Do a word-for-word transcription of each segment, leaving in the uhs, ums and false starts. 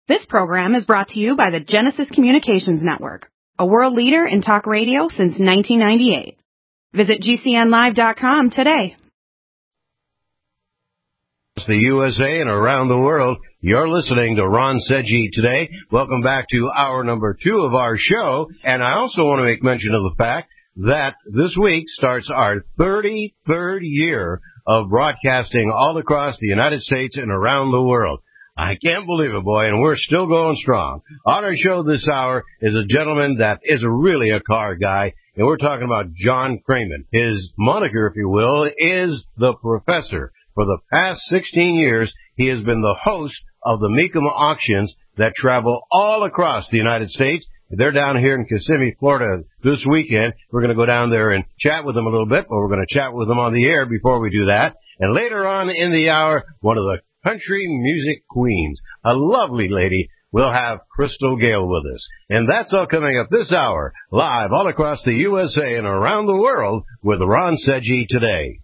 This program is brought to you by the Genesis Communications Network, a world leader in talk radio since nineteen ninety-eight. Visit G C N live dot com today. The U S A and around the world, you're listening to Ron Seggi today. Welcome back to hour number two of our show. And I also want to make mention of the fact that this week starts our thirty-third year of broadcasting all across the United States and around the world. I can't believe it, boy, and we're still going strong. On our show this hour is a gentleman that is really a car guy, and we're talking about John Kramen. His moniker, if you will, is the Professor. For the past sixteen years, he has been the host of the Mecum auctions that travel all across the United States. They're down here in Kissimmee, Florida this weekend. We're going to go down there and chat with them a little bit, but we're going to chat with them on the air before we do that. And later on in the hour, one of the country music queens, a lovely lady, we'll have Crystal Gayle with us. And that's all coming up this hour, live all across the U S A and around the world with Ron Seggi today.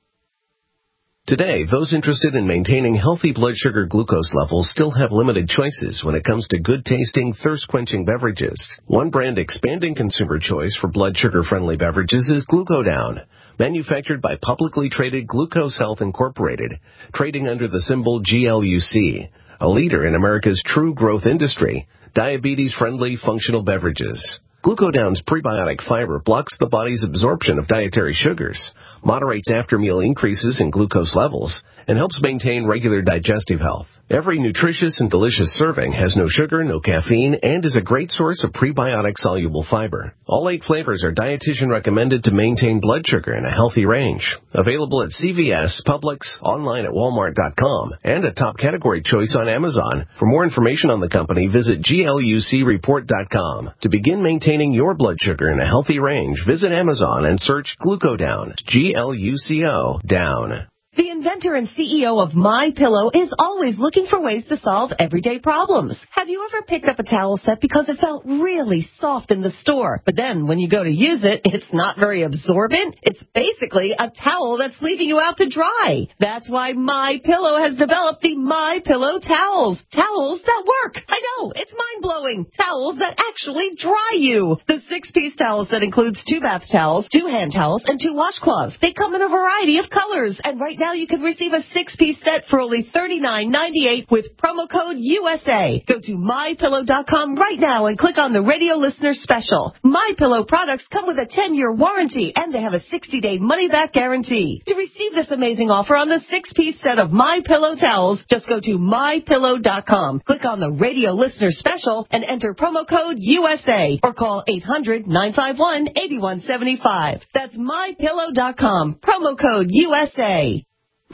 Today, those interested in maintaining healthy blood sugar glucose levels still have limited choices when it comes to good-tasting, thirst-quenching beverages. One brand expanding consumer choice for blood sugar-friendly beverages is Glucodown, manufactured by publicly traded Glucose Health Incorporated, trading under the symbol G L U C, a leader in America's true growth industry, diabetes-friendly functional beverages. Glucodown's prebiotic fiber blocks the body's absorption of dietary sugars, moderates after-meal increases in glucose levels, and helps maintain regular digestive health. Every nutritious and delicious serving has no sugar, no caffeine, and is a great source of prebiotic-soluble fiber. All eight flavors are dietitian recommended to maintain blood sugar in a healthy range. Available at C V S, Publix, online at walmart dot com, and a top category choice on Amazon. For more information on the company, visit G L U C report dot com. To begin maintaining your blood sugar in a healthy range, visit Amazon and search Glucodown, G L U C O, down. The inventor and C E O of MyPillow is always looking for ways to solve everyday problems. Have you ever picked up a towel set because it felt really soft in the store, but then when you go to use it, it's not very absorbent? It's basically a towel that's leaving you out to dry. That's why MyPillow has developed the MyPillow towels. Towels that work. I know, it's mind-blowing. Towels that actually dry you. The six-piece towel set includes two bath towels, two hand towels, and two washcloths. They come in a variety of colors, and right now you can receive a six-piece set for only thirty-nine ninety-eight with promo code U S A. Go to my pillow dot com right now and click on the radio listener special. MyPillow products come with a ten-year warranty, and they have a sixty-day money-back guarantee. To receive this amazing offer on the six-piece set of MyPillow towels, just go to my pillow dot com, click on the radio listener special, and enter promo code U S A, or call eight hundred nine five one eight one seven five. That's my pillow dot com, promo code U S A.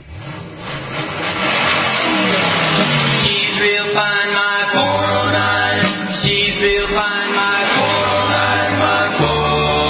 She's real fine, my four oh nine. She's real fine, my four oh nine, my four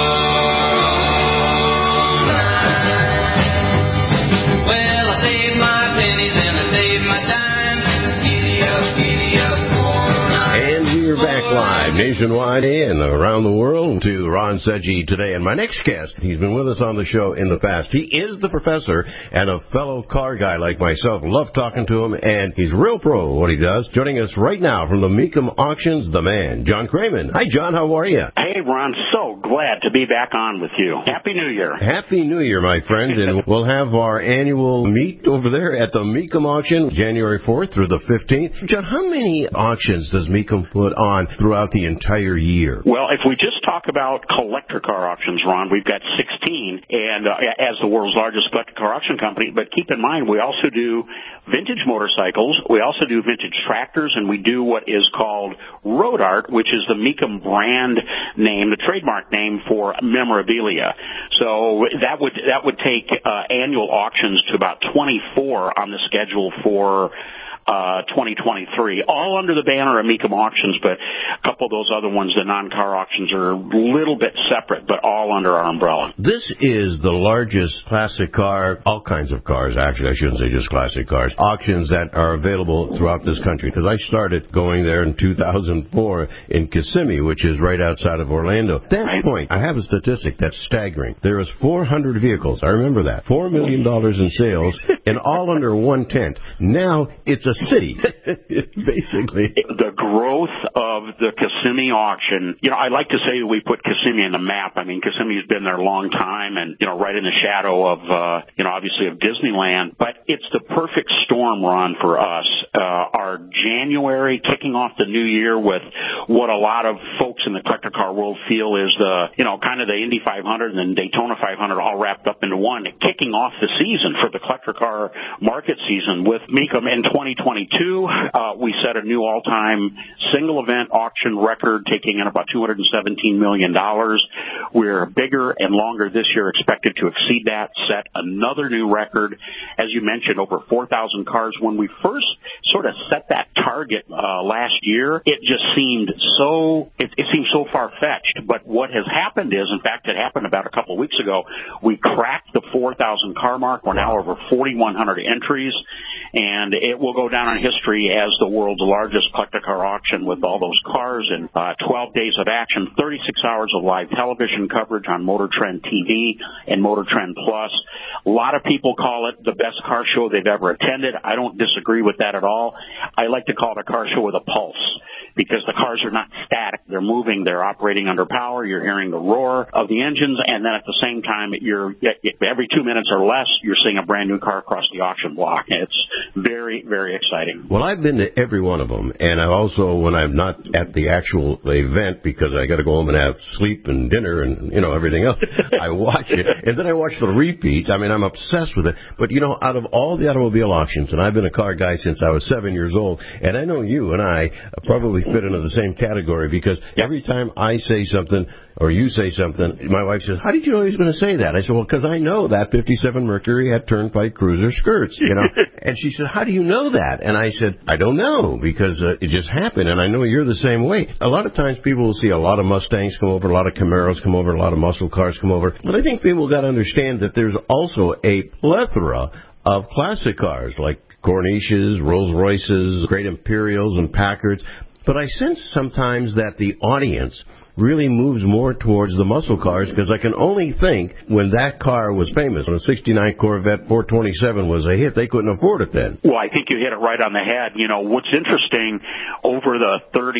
oh nine. Well, I saved my pennies and I saved my dimes. Giddy up, giddy up, four oh nine. And we're back live nationwide and around the world to Ron Seggi today. And my next guest, he's been with us on the show in the past. He is the Professor and a fellow car guy like myself. Love talking to him, and he's real pro at what he does. Joining us right now from the Mecum auctions, the man, John Kramen. Hi, John. How are you? Hey, Ron. So glad to be back on with you. Happy New Year. Happy New Year, my friend. And we'll have our annual meet over there at the Mecum auction, January fourth through the fifteenth. John, how many auctions does Mecum put on throughout the entire year? Well, if we just talk about collector car auctions, Ron, we've got sixteen, and uh, as the world's largest collector car auction company. But keep in mind, we also do vintage motorcycles, we also do vintage tractors, and we do what is called road art, which is the Mecum brand name, the trademark name for memorabilia. So that would that would take uh, annual auctions to about twenty-four on the schedule for Uh, twenty twenty-three, all under the banner of Mecum Auctions, but a couple of those other ones, the non-car auctions, are a little bit separate, but all under our umbrella. This is the largest classic car, all kinds of cars, actually, I shouldn't say just classic cars, auctions that are available throughout this country, because I started going there in two thousand four in Kissimmee, which is right outside of Orlando. At that right. point, I have a statistic that's staggering. There is four hundred vehicles, I remember that, four million dollars in sales, and all under one tent. Now, it's a city, basically. The growth of the Kissimmee auction, you know, I like to say that we put Kissimmee in the map. I mean, Kissimmee's been there a long time and, you know, right in the shadow of, uh, you know, obviously of Disneyland. But it's the perfect storm, Ron, for us. Uh, our January kicking off the new year with what a lot of folks in the collector car world feel is the, you know, kind of the Indy five hundred and then Daytona five hundred all wrapped up into one, kicking off the season for the collector car market season with Mecum in twenty twenty-two. Uh, we set a new all-time single event auction record, taking in about two hundred seventeen million dollars. We're bigger and longer this year, expected to exceed that, set another new record. As you mentioned, over four thousand cars. When we first sort of set that target uh, last year, it just seemed so, it, it seemed so far-fetched. But what has happened is, in fact, it happened about a couple of weeks ago, we cracked the four thousand car mark. We're now over forty-one hundred entries, and it will go down in history as the world's largest collector car auction with all those cars and uh, twelve days of action, thirty-six hours of live television coverage on Motor Trend T V and Motor Trend Plus. A lot of people call it the best car show they've ever attended. I don't disagree with that at all. I like to call it a car show with a pulse, because the cars are not static. They're moving. They're operating under power. You're hearing the roar of the engines, and then at the same time, you're every two minutes or less, you're seeing a brand new car across the auction block. It's very, very exciting. Well, I've been to every one of them, and I also, when I'm not at the actual event, because I got to go home and have sleep and dinner and, you know, everything else, I watch it, and then I watch the repeats. I mean, I'm obsessed with it. But, you know, out of all the automobile auctions, and I've been a car guy since I was seven years old, and I know you and I probably fit into the same category, because every time I say something or you say something, my wife says, how did you know he was going to say that? I said, well, because I know that fifty-seven Mercury had Turnpike Cruiser skirts, you know. And she said, how do you know that? And I said, I don't know, because uh, it just happened, and I know you're the same way. A lot of times people will see a lot of Mustangs come over, a lot of Camaros come over, a lot of muscle cars come over. But I think people got to understand that there's also a plethora of classic cars like Corniches, Rolls Royces, Great Imperials, and Packards. But I sense sometimes that the audience really moves more towards the muscle cars, because I can only think when that car was famous, when a sixty-nine Corvette four twenty-seven was a hit, they couldn't afford it then. Well, I think you hit it right on the head. You know, what's interesting, over the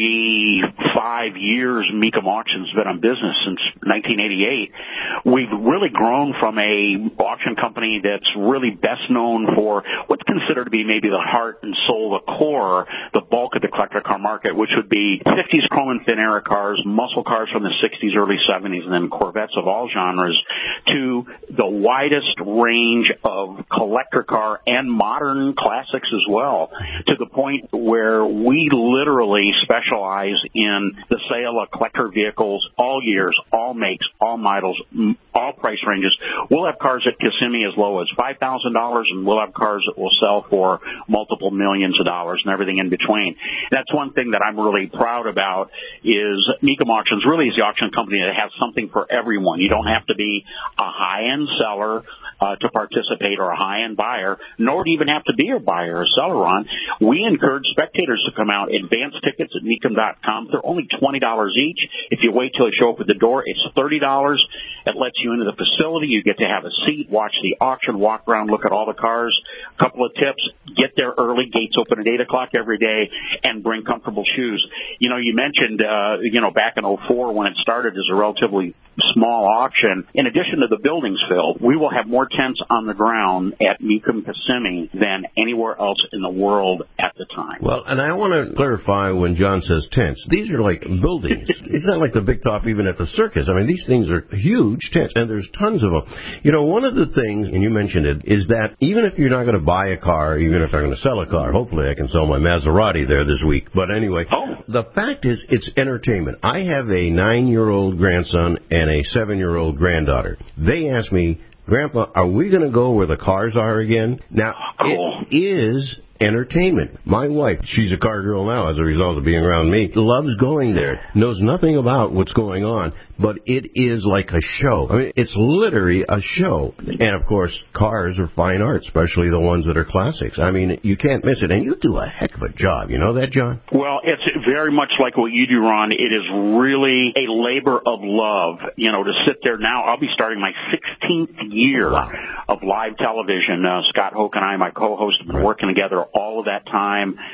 thirty-five years Mecum Auction's been in business, since nineteen eighty-eight, we've really grown from a auction company that's really best known for what's considered to be maybe the heart and soul, the core, the bulk of the collector car market, which would be fifties chrome and thin era cars, muscle cars from the sixties, early seventies, and then Corvettes of all genres, to the widest range of collector car and modern classics as well, to the point where we literally specialize in the sale of collector vehicles all years, all makes, all models, all price ranges. We'll have cars at Kissimmee as low as five thousand dollars, and we'll have cars that will sell for multiple millions of dollars and everything in between. That's one thing that I'm really proud about, is Mecum Auctions really is the auction company that has something for everyone. You don't have to be a high-end seller uh, to participate, or a high-end buyer, nor do you even have to be a buyer or seller on. We encourage spectators to come out. Advance tickets at Mecum dot com. They're only twenty dollars each. If you wait till they show up at the door, it's thirty dollars. It lets you into the facility. You get to have a seat, watch the auction, walk around, look at all the cars. A couple of tips: get there early. Gates open at eight o'clock every day, and bring comfortable shoes. You know, you mentioned, uh, you know, back in oh four when it started as a relatively small auction, in addition to the buildings filled, we will have more tents on the ground at Mecum Kissimmee than anywhere else in the world at the time. Well, and I want to clarify when John says tents. These are like buildings. It's not like the big top even at the circus. I mean, these things are huge tents, and there's tons of them. You know, one of the things, and you mentioned it, is that even if you're not going to buy a car, even if I'm going to sell a car, hopefully I can sell my Maserati there this week. But anyway, oh. the fact is, it's entertainment. I have a nine-year-old grandson and a seven-year-old granddaughter. They ask me, Grandpa, are we going to go where the cars are again? Now, cool. It is entertainment. My wife, she's a car girl now as a result of being around me, loves going there, knows nothing about what's going on, but it is like a show. I mean, it's literally a show. And, of course, cars are fine art, especially the ones that are classics. I mean, you can't miss it. And you do a heck of a job. You know that, John? Well, it's very much like what you do, Ron. It is really a labor of love, you know, to sit there now. I'll be starting my sixteenth year wow. of live television. Uh, Scott Hoke and I, my co-host, have been right. working together all of that time.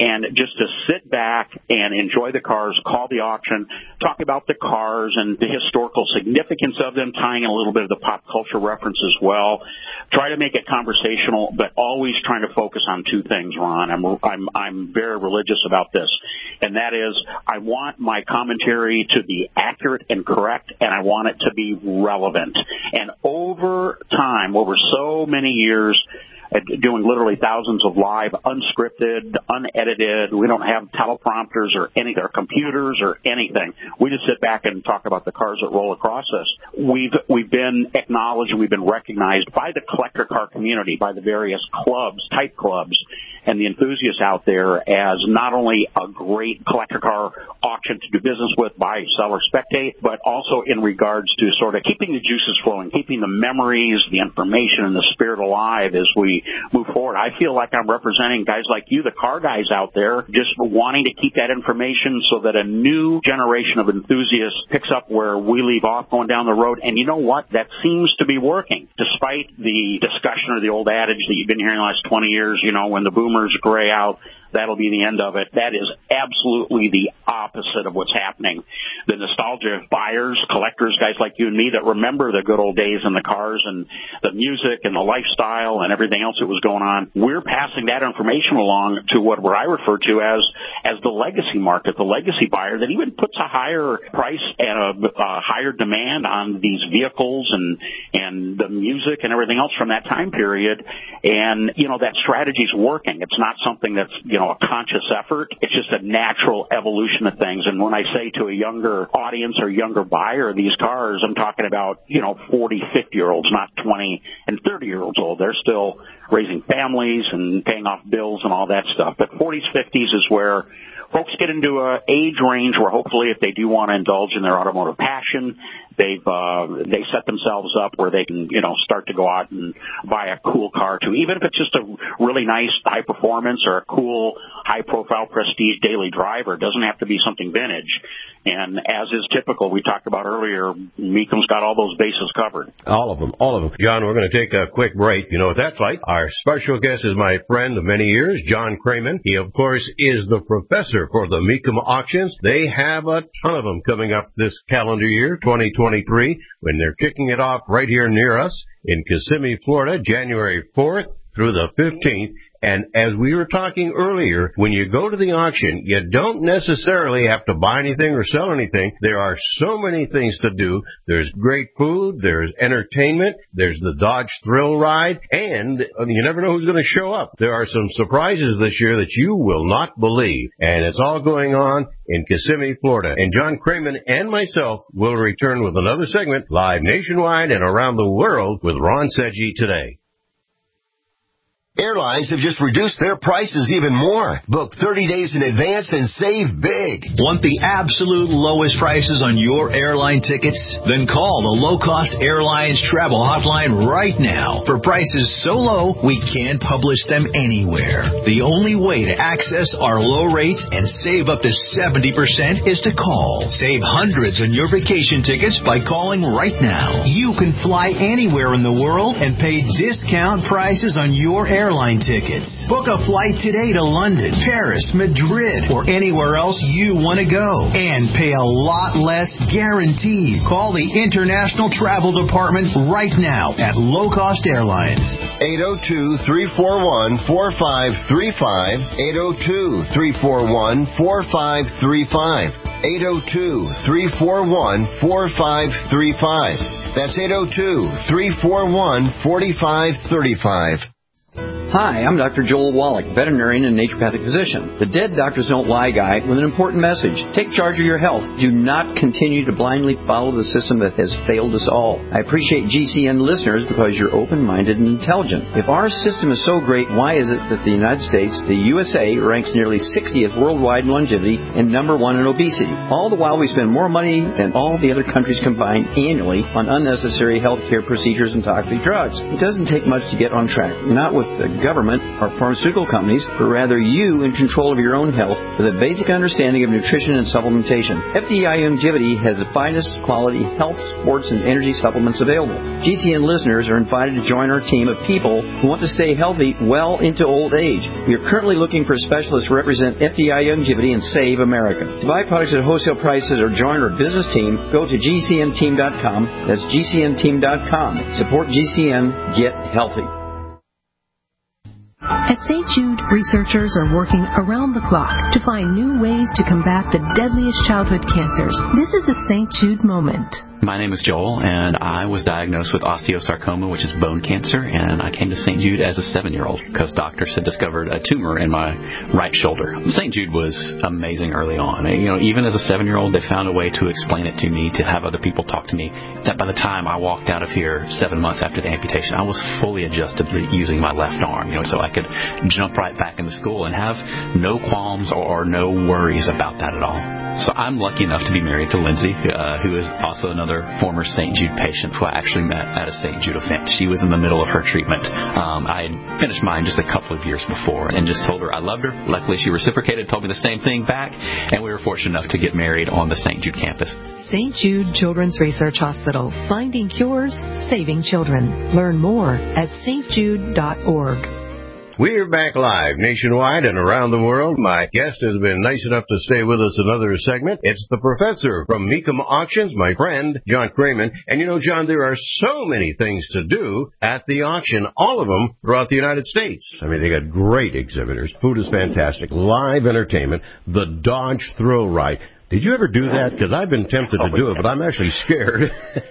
and just to sit back and enjoy the cars, call the auction, talk about the cars and the historical significance of them, tying in a little bit of the pop culture reference as well. Try to make it conversational, but always trying to focus on two things, Ron. I'm, I'm, I'm very religious about this, and that is I want my commentary to be accurate and correct, and I want it to be relevant. And over time, over so many years, doing literally thousands of live, unscripted, unedited. We don't have teleprompters or any, or computers or anything. We just sit back and talk about the cars that roll across us. We've, we've been acknowledged, we've been recognized by the collector car community, by the various clubs, type clubs, and the enthusiasts out there as not only a great collector car auction to do business with, buy, sell, or spectate, but also in regards to sort of keeping the juices flowing, keeping the memories, the information, and the spirit alive as we move forward. I feel like I'm representing guys like you, the car guys out there, just wanting to keep that information so that a new generation of enthusiasts picks up where we leave off going down the road. And you know what? That seems to be working, despite the discussion or the old adage that you've been hearing the last twenty years, you know, when the boomers gray out, that'll be the end of it. That is absolutely the opposite of what's happening. The nostalgia buyers, collectors, guys like you and me that remember the good old days in the cars and the music and the lifestyle and everything else that was going on, we're passing that information along to what, what I refer to as as the legacy market, the legacy buyer that even puts a higher price and a, a higher demand on these vehicles and, and the music and everything else from that time period. And, you know, that strategy's working. It's not something that's, you know, a conscious effort. It's just a natural evolution of things. And when I say to a younger audience or younger buyer of these cars, I'm talking about, you know, forty, fifty-year-olds, not twenty and thirty-year-olds old. They're still raising families and paying off bills and all that stuff. But forties, fifties is where folks get into an age range where hopefully if they do want to indulge in their automotive passion, they've uh, they set themselves up where they can, you know, start to go out and buy a cool car too, even if it's just a really nice high performance or a cool high profile prestige daily driver. It doesn't have to be something vintage. And as is typical, we talked about earlier, Mecum's got all those bases covered. All of them, all of them. John, we're going to take a quick break. You know what that's like. Our special guest is my friend of many years, John Kramen. He, of course, is the professor for the Mecum auctions. They have a ton of them coming up this calendar year, twenty twenty-three, when they're kicking it off right here near us in Kissimmee, Florida, January fourth through the fifteenth. And as we were talking earlier, when you go to the auction, you don't necessarily have to buy anything or sell anything. There are so many things to do. There's great food, there's entertainment, there's the Dodge Thrill Ride, and you never know who's going to show up. There are some surprises this year that you will not believe. And it's all going on in Kissimmee, Florida. And John Kramen and myself will return with another segment live nationwide and around the world with Ron Seggi today. Airlines have just reduced their prices even more. Book thirty days in advance and save big. Want the absolute lowest prices on your airline tickets? Then call the Low Cost Airlines Travel Hotline right now. For prices so low, we can't publish them anywhere. The only way to access our low rates and save up to seventy percent is to call. Save hundreds on your vacation tickets by calling right now. You can fly anywhere in the world and pay discount prices on your airline airline tickets. Book a flight today to London, Paris, Madrid, or anywhere else you want to go. And pay a lot less guaranteed. Call the International Travel Department right now at Low Cost Airlines. eight oh two, three four one, four five three five. eight oh two, three four one, four five three five. eight oh two, three four one, four five three five. That's eight oh two, three four one, four five three five. Hi, I'm Doctor Joel Wallach, veterinarian and naturopathic physician. The Dead Doctors Don't Lie guy with an important message. Take charge of your health. Do not continue to blindly follow the system that has failed us all. I appreciate G C N listeners because you're open-minded and intelligent. If our system is so great, why is it that the United States, the U S A, ranks nearly sixtieth worldwide in longevity and number one in obesity? All the while we spend more money than all the other countries combined annually on unnecessary health care procedures and toxic drugs. It doesn't take much to get on track. Not with the government or pharmaceutical companies, but rather you in control of your own health with a basic understanding of nutrition and supplementation. F D I Longevity has the finest quality health, sports, and energy supplements available. G C N listeners are invited to join our team of people who want to stay healthy well into old age. We are currently looking for specialists to represent F D I Longevity and Save America. To buy products at wholesale prices or join our business team, go to G C N team dot com. That's G C N team dot com. Support G C N. Get healthy. At Saint Jude, researchers are working around the clock to find new ways to combat the deadliest childhood cancers. This is a Saint Jude moment. My name is Joel, and I was diagnosed with osteosarcoma, which is bone cancer, and I came to Saint Jude as a seven-year-old because doctors had discovered a tumor in my right shoulder. Saint Jude was amazing early on. You know, even as a seven-year-old, they found a way to explain it to me, to have other people talk to me, that by the time I walked out of here seven months after the amputation, I was fully adjusted using my left arm, you know, so I could jump right back into school and have no qualms or no worries about that at all. So I'm lucky enough to be married to Lindsay, uh, who is also another former Saint Jude patient who I actually met at a Saint Jude event. She was in the middle of her treatment. Um, I had finished mine just a couple of years before and just told her I loved her. Luckily, she reciprocated, told me the same thing back, and we were fortunate enough to get married on the Saint Jude campus. Saint Jude Children's Research Hospital. Finding cures, saving children. Learn more at S T jude dot org. We're back live nationwide and around the world. My guest has been nice enough to stay with us another segment. It's the professor from Mecum Auctions, my friend, John Craman. And you know, John, there are so many things to do at the auction, all of them throughout the United States. I mean, they got great exhibitors. Food is fantastic. Live entertainment. The Dodge Thrill Ride. Did you ever do that? Because I've been tempted to do it, but I'm actually scared.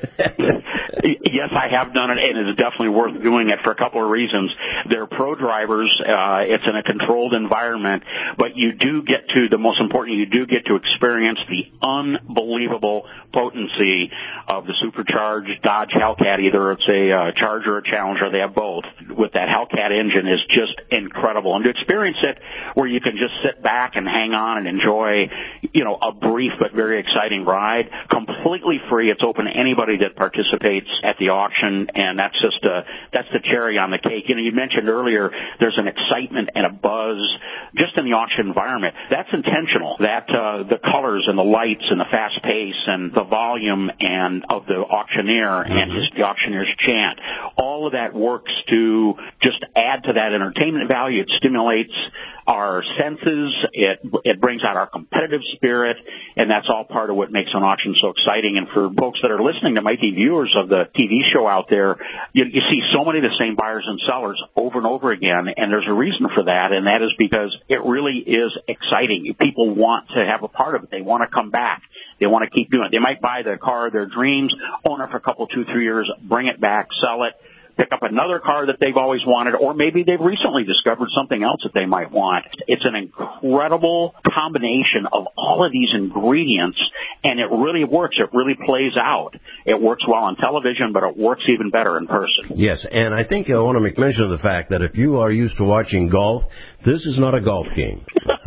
Yes, I have done it, and it's definitely worth doing it for a couple of reasons. They're pro drivers. Uh, it's in a controlled environment, but you do get to, the most important, you do get to experience the unbelievable potency of the supercharged Dodge Hellcat. Either it's a uh, Charger or a Challenger. They have both. With that Hellcat engine is just incredible. And to experience it where you can just sit back and hang on and enjoy, you know, a brief but very exciting ride, completely free. It's open to anybody that participates at the auction, and that's just a, that's the cherry on the cake. You know, you mentioned earlier there's an excitement and a buzz just in the auction environment. That's intentional. That uh, the colors and the lights and the fast pace and the volume and of the auctioneer mm-hmm. and his, the auctioneer's chant, all of that works to just add to that entertainment value. It stimulates our senses. It it brings out our competitive spirit, and that's all part of what makes an auction so exciting. And for folks that are listening that might be viewers of the T V show out there, you, you see so many of the same buyers and sellers over and over again, and there's a reason for that, and that is because it really is exciting. People want to have a part of it. They want to come back. They want to keep doing it. They might buy the car of their dreams, own it for a couple, two, three years, bring it back, sell it, pick up another car that they've always wanted, or maybe they've recently discovered something else that they might want. It's an incredible combination of all of these ingredients, and it really works. It really plays out. It works well on television, but it works even better in person. Yes, and I think I want to make mention of the fact that if you are used to watching golf, this is not a golf game.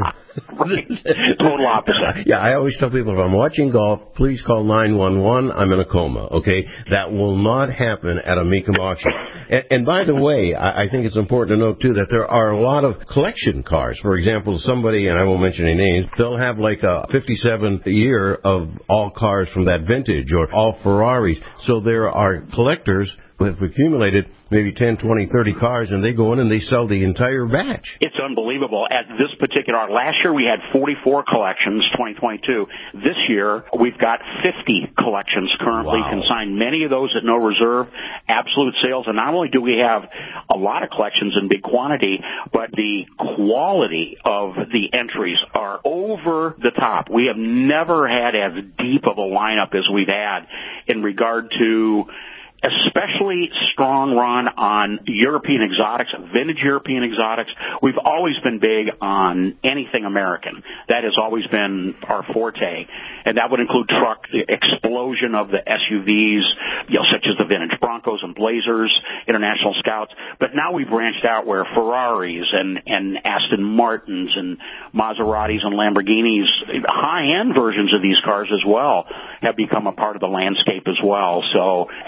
Right. Total opposite. Yeah, I always tell people if I'm watching golf, please call nine one one. I'm in a coma, okay? That will not happen at a Mecum auction. And, and by the way, I, I think it's important to note, too, that there are a lot of collection cars. For example, somebody, and I won't mention any names, they'll have like a fifty-seven year of all cars from that vintage or all Ferraris. So there are collectors who have accumulated maybe ten, twenty, thirty cars, and they go in and they sell the entire batch. It's unbelievable. At this particular, last year we had forty-four collections, twenty twenty-two. This year we've got fifty collections currently wow. consigned, many of those at no reserve, absolute sales. And not only do we have a lot of collections in big quantity, but the quality of the entries are over the top. We have never had as deep of a lineup as we've had in regard to especially strong run on European exotics, vintage European exotics. We've always been big on anything American. That has always been our forte. And that would include truck, the explosion of the S U Vs, you know, such as the vintage Broncos and Blazers, International Scouts. But now we've branched out where Ferraris and, and Aston Martins and Maseratis and Lamborghinis, high-end versions of these cars as well, have become a part of the landscape as well. So as a lifelong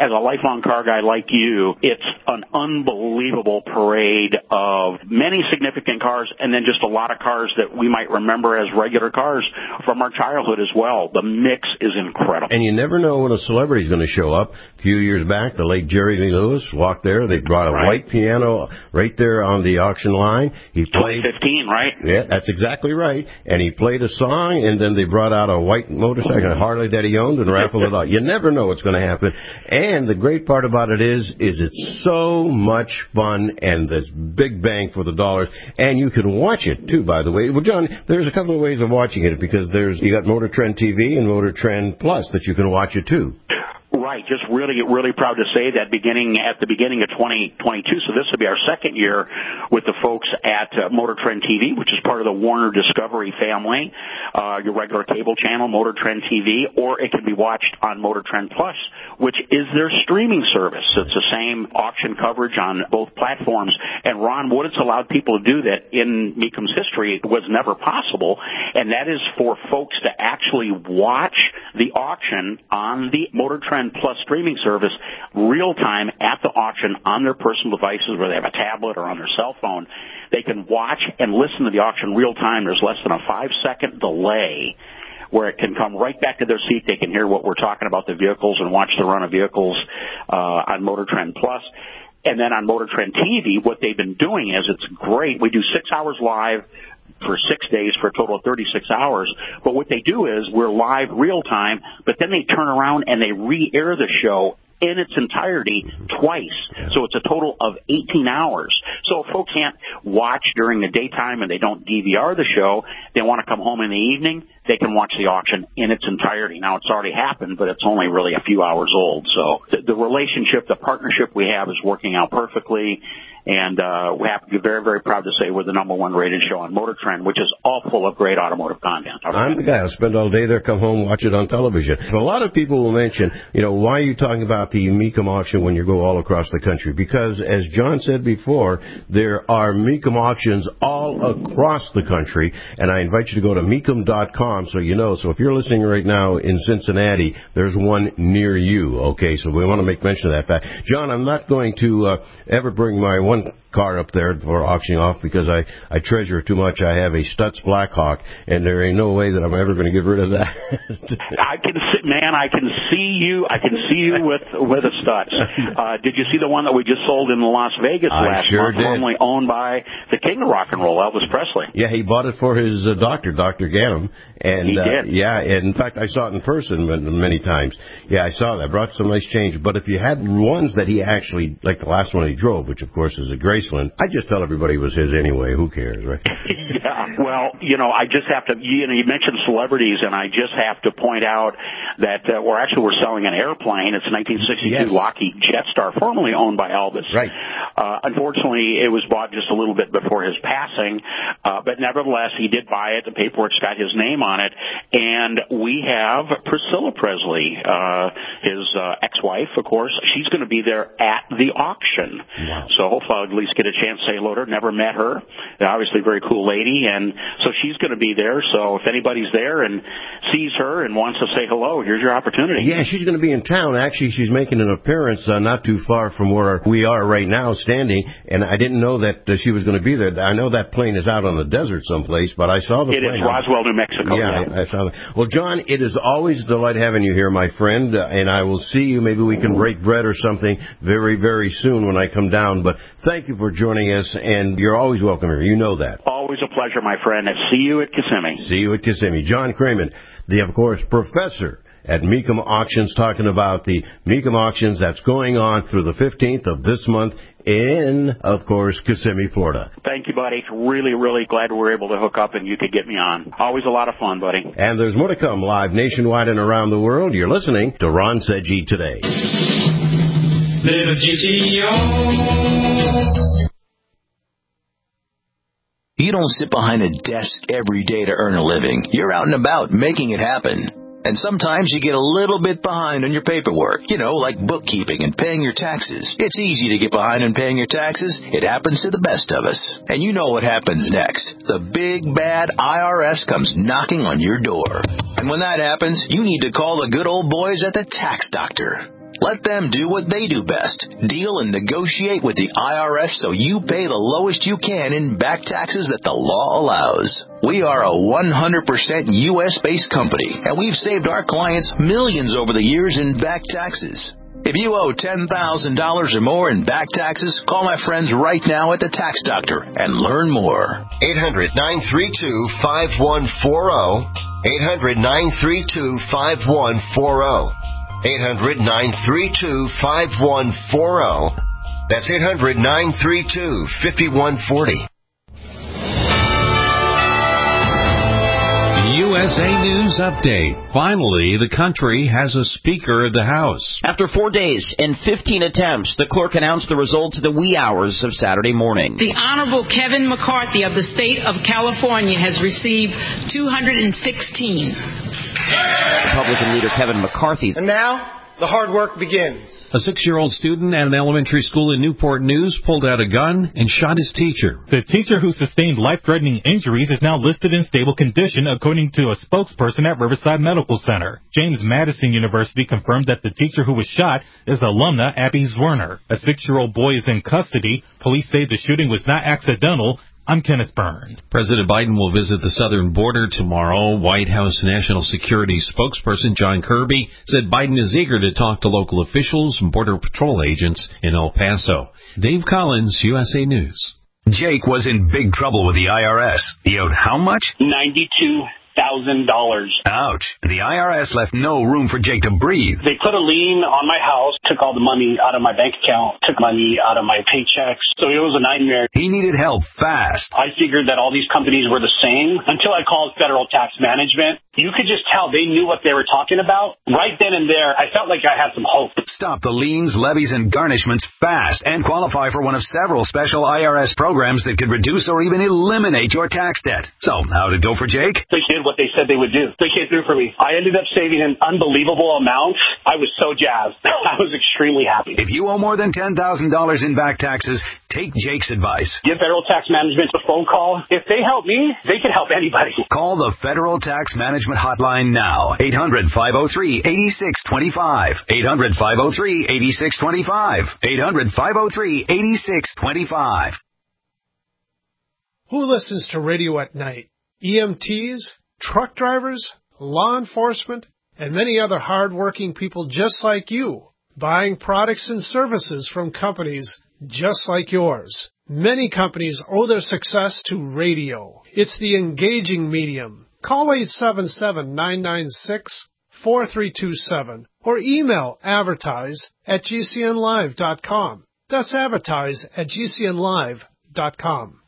lifelong car guy like you, it's an unbelievable parade of many significant cars and then just a lot of cars that we might remember as regular cars from our childhood as well. The mix is incredible. And you never know when a celebrity is going to show up. A few years back, the late Jerry Lee Lewis walked there. They brought a right. white piano right there on the auction line. He played twenty fifteen, right? Yeah, that's exactly right. And he played a song, and then they brought out a white motorcycle, a Harley that he owned, and raffled it off. You never know what's going to happen. And the great part about it is, is it's so much fun, and there's big bang for the dollars. And you can watch it too, by the way. Well, John, there's a couple of ways of watching it because there's you got Motor Trend T V and Motor Trend Plus that you can watch it too. Right, just really, really proud to say that beginning at the beginning of twenty twenty-two, so this will be our second year with the folks at uh, Motor Trend T V, which is part of the Warner Discovery family, uh, your regular cable channel, Motor Trend T V, or it can be watched on Motor Trend Plus, which is their streaming service. It's the same auction coverage on both platforms. And Ron, what it's allowed people to do that in Mecum's history was never possible, and that is for folks to actually watch the auction on the Motor Trend Plus streaming service real time at the auction on their personal devices, whether they have a tablet or on their cell phone. They can watch and listen to the auction real time. There's less than a five second delay where it can come right back to their seat. They can hear what we're talking about the vehicles and watch the run of vehicles uh, on Motor Trend Plus. And then on Motor Trend T V, what they've been doing is it's great. We do six hours live for six days for a total of thirty-six hours. But what they do is we're live real time, but then they turn around and they re-air the show in its entirety twice. So it's a total of eighteen hours. So if folks can't watch during the daytime and they don't D V R the show, they want to come home in the evening, they can watch the auction in its entirety. Now, it's already happened, but it's only really a few hours old. So the, the relationship, the partnership we have is working out perfectly. And uh, we have to be very, very proud to say we're the number one rated show on Motor Trend, which is all full of great automotive content. I'm the guy. I'll spend all day there, come home, watch it on television. A lot of people will mention, you know, why are you talking about the Mecum auction when you go all across the country? Because, as John said before, there are Mecum auctions all across the country, and I invite you to go to Mecum dot com so you know. So if you're listening right now in Cincinnati, there's one near you, okay? So we want to make mention of that fact. John, I'm not going to uh, ever bring my one car up there for auctioning off because I, I treasure it too much. I have a Stutz Blackhawk, and there ain't no way that I'm ever going to get rid of that. I can see, man, I can see you. I can see you with with a Stutz. Uh, did you see the one that we just sold in Las Vegas I last sure month, did. formerly owned by the king of rock and roll, Elvis Presley? Yeah, he bought it for his uh, doctor, Doctor Ganem. And, he uh, did. Yeah, and in fact, I saw it in person many times. Yeah, I saw that. Brought some nice change. But if you had ones that he actually, like the last one he drove, which of course is a Graceland, I just tell everybody it was his anyway. Who cares, right? Yeah, well, you know, I just have to, you know, you mentioned celebrities, and I just have to point out that uh, we're actually, we're selling an airplane. It's a nineteen sixty-two yes. Lockheed Jetstar, formerly owned by Elvis. Right. Uh, unfortunately, it was bought just a little bit before his passing, uh, but nevertheless, he did buy it. The paperwork's got his name on it, and we have Priscilla Presley, uh, his uh, ex-wife, of course. She's going to be there at the auction. Wow. So hopefully I'll at least get a chance to say hello to her. Never met her. Obviously a very cool lady, and so she's going to be there. So if anybody's there and sees her and wants to say hello, here's your opportunity. Yeah, she's going to be in town. Actually, she's making an appearance uh, not too far from where we are right now standing, and I didn't know that uh, she was going to be there. I know that plane is out on the desert someplace, but I saw the it plane. It is Roswell, New Mexico. Yeah, yeah. I, I saw that. Well, John, it is always a delight having you here, my friend, uh, and I will see you. Maybe we can break bread or something very, very soon when I come down, but thank you for joining us, and you're always welcome here. You know that. Always a pleasure, my friend. And see you at Kissimmee. See you at Kissimmee. John Kramen, the, of course, professor at Mecum Auctions, talking about the Mecum Auctions that's going on through the fifteenth of this month in, of course, Kissimmee, Florida. Thank you, buddy. Really, really glad we were able to hook up and you could get me on. Always a lot of fun, buddy. And there's more to come live nationwide and around the world. You're listening to Ron Seggi Today. Little G T O. You don't sit behind a desk every day to earn a living. You're out and about making it happen. And sometimes you get a little bit behind on your paperwork, you know, like bookkeeping and paying your taxes. It's easy to get behind on paying your taxes. It happens to the best of us. And you know what happens next. The big, bad I R S comes knocking on your door. And when that happens, you need to call the good old boys at the Tax Doctor. Let them do what they do best. Deal and negotiate with the I R S so you pay the lowest you can in back taxes that the law allows. We are a one hundred percent U S-based company, and we've saved our clients millions over the years in back taxes. If you owe ten thousand dollars or more in back taxes, call my friends right now at the Tax Doctor and learn more. eight hundred, nine three two, five one four zero. eight hundred, nine three two, five one four zero. eight hundred, nine three two, five one four zero. That's eight hundred, nine three two, five one four zero. U S A News Update. Finally, the country has a Speaker of the House. After four days and fifteen attempts, the clerk announced the results in the wee hours of Saturday morning. The Honorable Kevin McCarthy of the state of California has received two hundred sixteen. Republican leader Kevin McCarthy. And now, the hard work begins. A six-year-old student at an elementary school in Newport News pulled out a gun and shot his teacher. The teacher who sustained life-threatening injuries is now listed in stable condition, according to a spokesperson at Riverside Medical Center. James Madison University confirmed that the teacher who was shot is alumna Abby Zwerner. A six-year-old boy is in custody. Police say the shooting was not accidental. I'm Kenneth Burns. President Biden will visit the southern border tomorrow. White House National Security spokesperson John Kirby said Biden is eager to talk to local officials and Border Patrol agents in El Paso. Dave Collins, U S A News. Jake was in big trouble with the I R S. He owed how much? ninety-two thousand dollars. Ouch. The I R S left no room for Jake to breathe. They put a lien on my house, took all the money out of my bank account, took money out of my paychecks. So it was a nightmare. He needed help fast. I figured that all these companies were the same until I called Federal Tax Management. You could just tell they knew what they were talking about. Right then and there, I felt like I had some hope. Stop the liens, levies, and garnishments fast and qualify for one of several special I R S programs that could reduce or even eliminate your tax debt. So, how'd it go for Jake? They did what they said they would do. They came through for me. I ended up saving an unbelievable amount. I was so jazzed. I was extremely happy. If you owe more than ten thousand dollars in back taxes, take Jake's advice. Give Federal Tax Management a phone call. If they help me, they can help anybody. Call the Federal Tax Management hotline now. eight hundred, five oh three, eight six two five. eight hundred, five oh three, eight six two five. eight hundred, five oh three, eight six two five. Who listens to radio at night? E M Ts, truck drivers, law enforcement, and many other hard-working people just like you, buying products and services from companies just like yours. Many companies owe their success to radio. It's the engaging medium. Call eight seven seven, nine nine six, four three two seven or email advertise at g c n live dot com. That's advertise at g c n live dot com.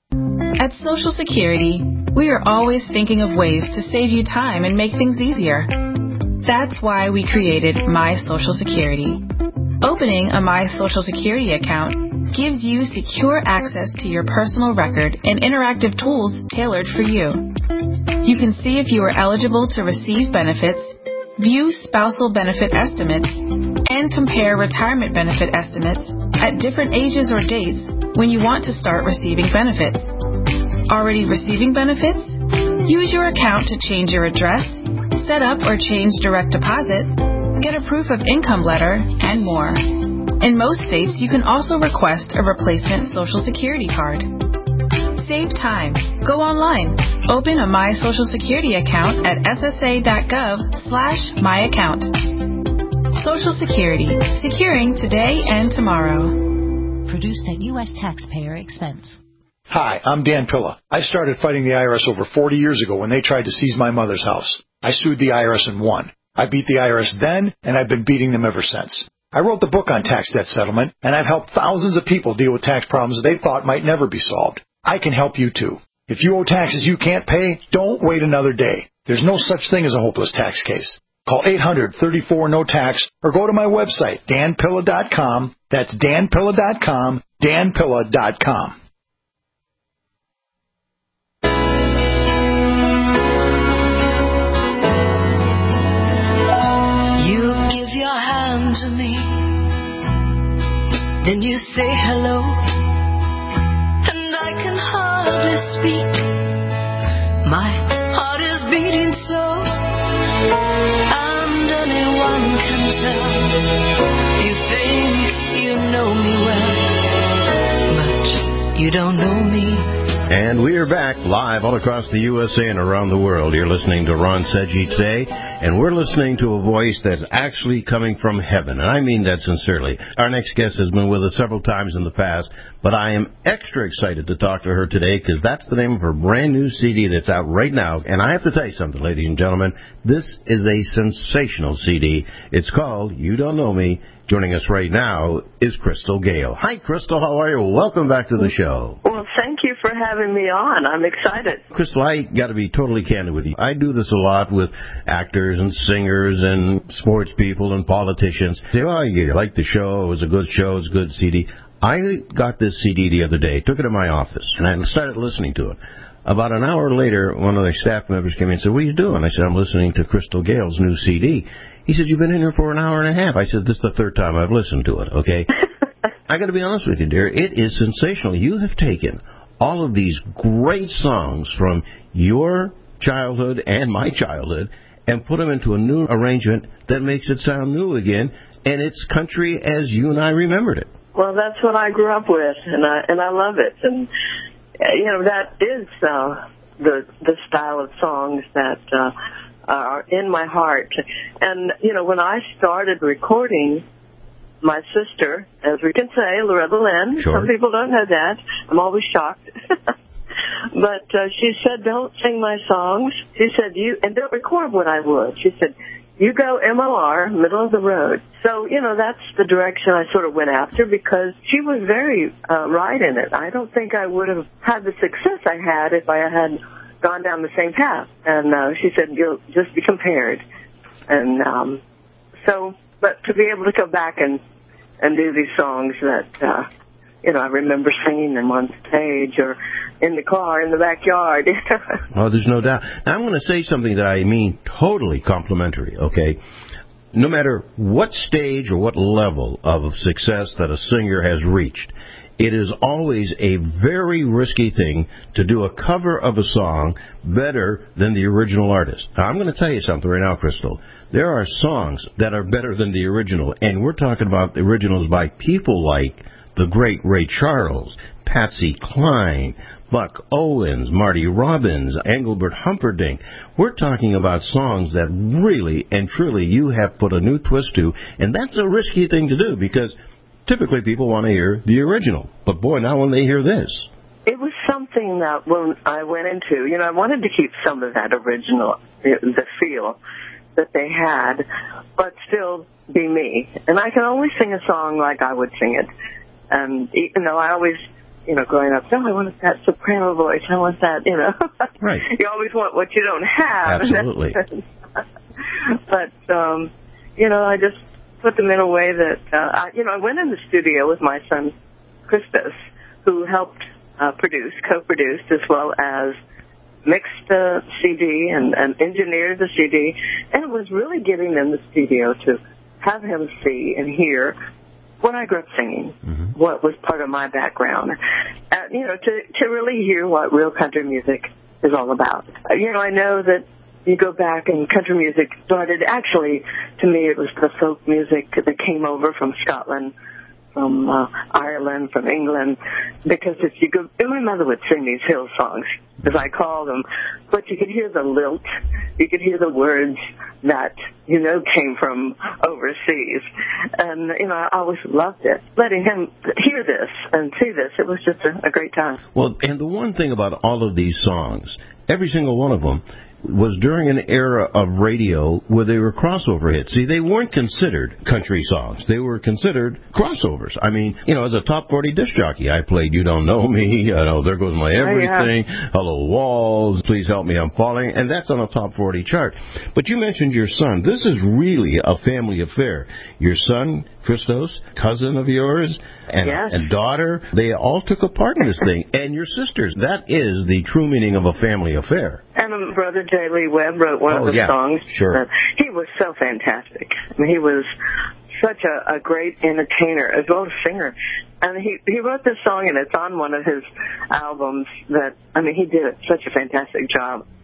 At Social Security, we are always thinking of ways to save you time and make things easier. That's why we created My Social Security. Opening a My Social Security account gives you secure access to your personal record and interactive tools tailored for you. You can see if you are eligible to receive benefits, view spousal benefit estimates, and compare retirement benefit estimates at different ages or dates when you want to start receiving benefits. Already receiving benefits? Use your account to change your address, set up or change direct deposit, get a proof of income letter, and more. In most states, you can also request a replacement Social Security card. Save time. Go online. Open a My Social Security account at s s a dot gov slash my account. Social Security. Securing today and tomorrow. Produced at U S taxpayer expense. Hi, I'm Dan Pilla. I started fighting the I R S over forty years ago when they tried to seize my mother's house. I sued the I R S and won. I beat the I R S then, and I've been beating them ever since. I wrote the book on tax debt settlement, and I've helped thousands of people deal with tax problems they thought might never be solved. I can help you too. If you owe taxes you can't pay, don't wait another day. There's no such thing as a hopeless tax case. Call eight hundred, thirty-four, no tax or go to my website, dan pilla dot com. That's dan pilla dot com, dan pilla dot com. You give your hand to me, then you say hello. I can hardly speak. My heart is beating so, and anyone can tell. You think you know me well, but you don't know me. And we are back live all across the U S A and around the world. You're listening to Ron Sedgwick today, and we're listening to a voice that's actually coming from heaven, and I mean that sincerely. Our next guest has been with us several times in the past, but I am extra excited to talk to her today because that's the name of her brand new C D that's out right now. And I have to tell you something, ladies and gentlemen, this is a sensational C D. It's called You Don't Know Me. Joining us right now is Crystal Gayle. Hi, Crystal. How are you? Welcome back to the show. Well, thank you for having me on. I'm excited. Crystal, I got to be totally candid with you. I do this a lot with actors and singers and sports people and politicians. They say, oh, you like the show. It was a good show. It was a good C D. I got this C D the other day, took it to my office, and I started listening to it. About an hour later, one of the staff members came in and said, what are you doing? I said, I'm listening to Crystal Gayle's new C D. He said, you've been in here for an hour and a half. I said, this is the third time I've listened to it, okay? I got to be honest with you, dear. It is sensational. You have taken all of these great songs from your childhood and my childhood and put them into a new arrangement that makes it sound new again, and it's country as you and I remembered it. Well, that's what I grew up with, and I and I love it. And, uh, you know, that is uh, the the style of songs that uh, are in my heart. And, you know, when I started recording, my sister, as we can say, Loretta Lynn, sure. Some people don't know that. I'm always shocked. But uh, she said, don't sing my songs. She said, you, and don't record what I would. She said, you go M O R, middle of the road. So, you know, that's the direction I sort of went after because she was very uh, right in it. I don't think I would have had the success I had if I had gone down the same path. And uh, she said, you'll just be compared. And um, so, but to be able to go back and, and do these songs that, uh, you know, I remember singing them on stage or in the car, in the backyard. Oh, there's no doubt. Now, I'm going to say something that I mean totally complimentary, okay? No matter what stage or what level of success that a singer has reached, it is always a very risky thing to do a cover of a song better than the original artist. Now, I'm going to tell you something right now, Crystal. There are songs that are better than the original, and we're talking about the originals by people like the great Ray Charles, Patsy Cline, Buck Owens, Marty Robbins, Engelbert Humperdinck. We're talking about songs that really and truly you have put a new twist to, and that's a risky thing to do because typically people want to hear the original. But, boy, now when they hear this. It was something that when I went into, you know, I wanted to keep some of that original, the feel that they had, but still be me. And I can only sing a song like I would sing it. And even though I always, you know, growing up, no, I want that soprano voice. I want that, you know. Right. You always want what you don't have. Absolutely. But, um, you know, I just put them in a way that, uh, I, you know, I went in the studio with my son, Christos, who helped uh, produce, co-produced, as well as mixed the C D and, and engineered the C D. And it was really getting in the studio to have him see and hear what I grew up singing, mm-hmm. what was part of my background, uh, you know, to, to really hear what real country music is all about. Uh, you know, I know that you go back and country music started, actually, to me it was the folk music that came over from Scotland, from uh, Ireland, from England, because if you go, and my mother would sing these hill songs, as I call them, but you could hear the lilt, you could hear the words that, you know, came from overseas. And, you know, I always loved it. Letting him hear this and see this, it was just a, a great time. Well, and the one thing about all of these songs, every single one of them, was during an era of radio where they were crossover hits. See, they weren't considered country songs. They were considered crossovers. I mean, you know, as a top forty disc jockey, I played You Don't Know Me, you know, There Goes My Everything, oh, yeah. Hello Walls, Please Help Me, I'm Falling, and that's on a top forty chart. But you mentioned your son. This is really a family affair. Your son, Christos, cousin of yours, and, yes. and daughter, they all took a part in this thing. And your sisters. That is the true meaning of a family affair. And my brother J. Lee Webb wrote one oh, of the yeah, songs. Sure. Uh, he was so fantastic. I mean, he was such a, a great entertainer as well as singer. And he, he wrote this song, and it's on one of his albums that, I mean, he did such a fantastic job.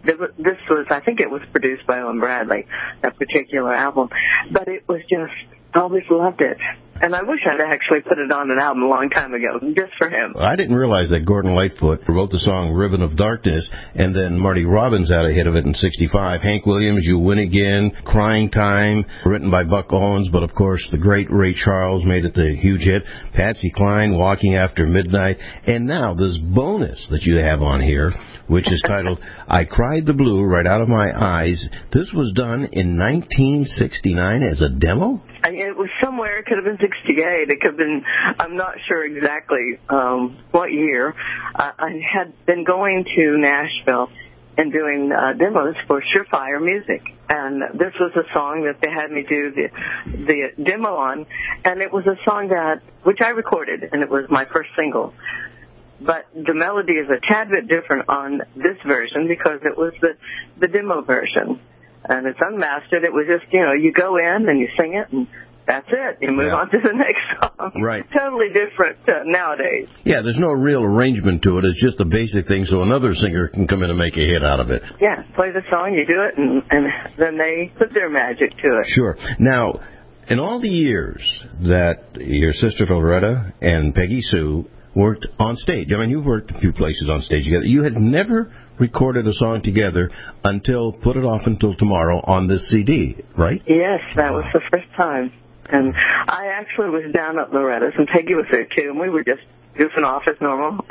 This was, I think it was produced by Owen Bradley, that particular album. But it was just, I always loved it. And I wish I'd actually put it on an album a long time ago, just for him. I didn't realize that Gordon Lightfoot wrote the song Ribbon of Darkness, and then Marty Robbins had a hit of it in sixty-five. Hank Williams, You Win Again, Crying Time, written by Buck Owens, but of course the great Ray Charles made it the huge hit. Patsy Cline, Walking After Midnight. And now this bonus that you have on here, which is titled I Cried the Blue Right Out of My Eyes. This was done in nineteen sixty-nine as a demo? I, it was somewhere. It could have been sixty-eight. It could have been, I'm not sure exactly um, what year. I, I had been going to Nashville and doing uh, demos for Surefire Music. And this was a song that they had me do the, the demo on. And it was a song that, which I recorded, and it was my first single. But the melody is a tad bit different on this version because it was the, the demo version. And it's unmastered. It was just, you know, you go in and you sing it, and that's it. You move yeah. on to the next song. Right. Totally different uh, nowadays. Yeah, there's no real arrangement to it. It's just a basic thing so another singer can come in and make a hit out of it. Yeah, play the song, you do it, and, and then they put their magic to it. Sure. Now, in all the years that your sister Loretta and Peggy Sue worked on stage, I mean, you've worked a few places on stage together, you had never recorded a song together until Put It Off Until Tomorrow on this C D, right? Yes, that was the first time. And I actually was down at Loretta's, and Peggy was there, too, and we were just goofing off as normal.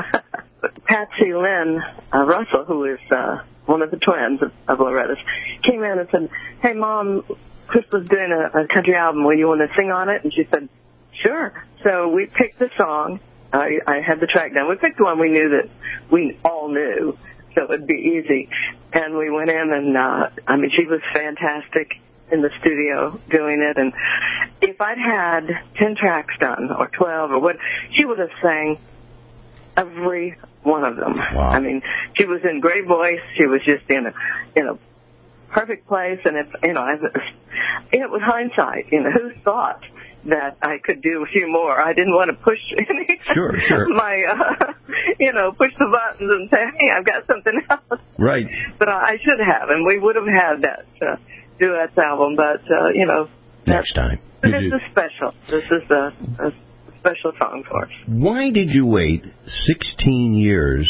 Patsy Lynn uh, Russell, who is uh, one of the twins of, of Loretta's, came in and said, hey, Mom, Crystal's doing a, a country album. Will you want to sing on it? And she said, sure. So we picked the song. I, I had the track down. We picked one we knew that we all knew, so it would be easy. And we went in, and, uh, I mean, she was fantastic in the studio doing it. And if I'd had ten tracks done, or twelve, or what, she would have sang every one of them. Wow. I mean, she was in great voice. She was just in a, in a perfect place. And, if, you know, it was hindsight. You know, who thought that I could do a few more? I didn't want to push any, sure, sure. my, uh, you know, push the buttons and say, hey, I've got something else. Right. But I should have, and we would have had that uh, duets album, but, uh, you know. Next time. This is special. This is a, a special song for us. Why did you wait sixteen years